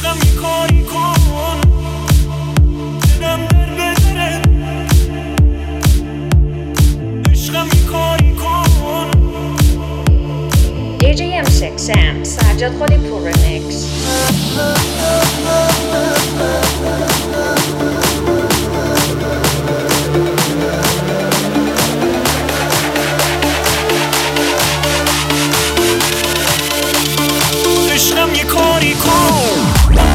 عشقم یه کاری کن دلم در بذاره، عشقم یه کاری کن. DJ M6 Sam سجاد خالی پور رمیکس. عشقم یه کاری کن.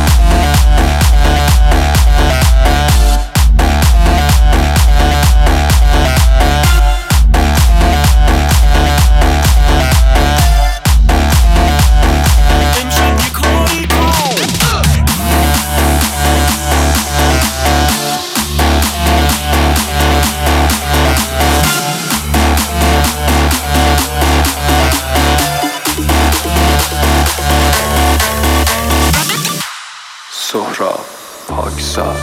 سهراب پاکزاد.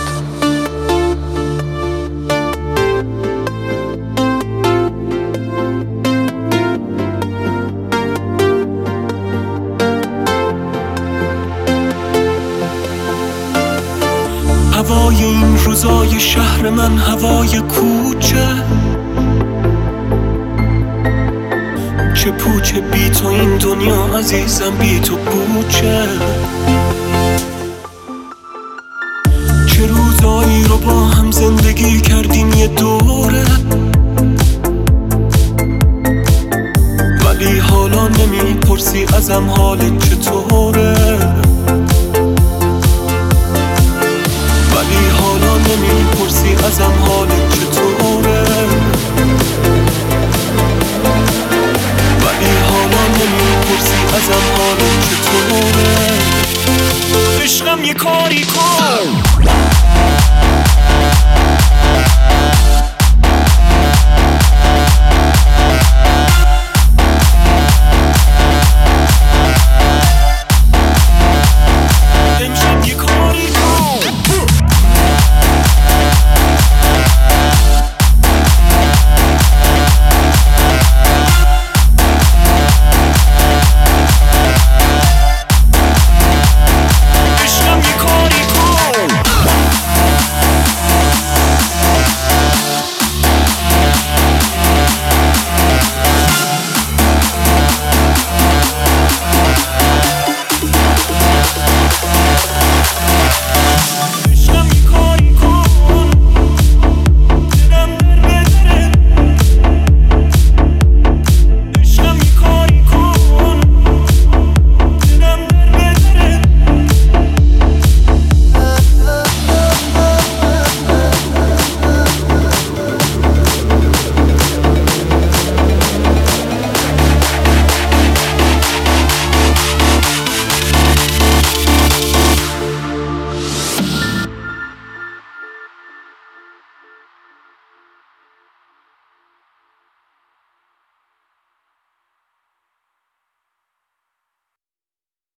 هوای این روزای شهر من هوای کوچه، چه پوچه بی تو این دنیا عزیزم، بی تو پوچه. چه روزایی رو با هم زندگی کردیم یه دوره، ولی حالا نمیپرسی ازم حالت چطوره، ولی حالا نمیپرسی ازم حالت چطوره، ولی حالا نمیپرسی ازم حالت چطوره. عشقم یه کاری کن.